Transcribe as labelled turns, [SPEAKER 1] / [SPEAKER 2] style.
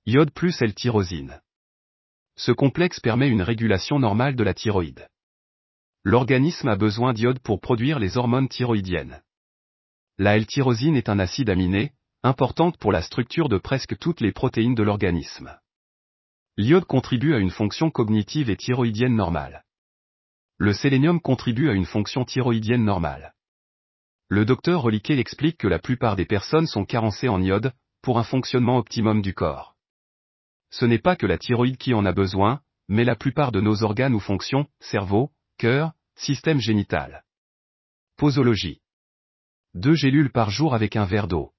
[SPEAKER 1] Iode plus L-tyrosine. Ce complexe permet une régulation normale de la thyroïde. L'organisme a besoin d'iode pour produire les hormones thyroïdiennes. La L-tyrosine est un acide aminé, importante pour la structure de presque toutes les protéines de l'organisme. L'iode contribue à une fonction cognitive et thyroïdienne normale. Le sélénium contribue à une fonction thyroïdienne normale. Le docteur Reliquet explique que la plupart des personnes sont carencées en iode, pour un fonctionnement optimum du corps. Ce n'est pas que la thyroïde qui en a besoin, mais la plupart de nos organes ou fonctions, cerveau, cœur, système génital. Posologie. 2 gélules par jour avec un verre d'eau.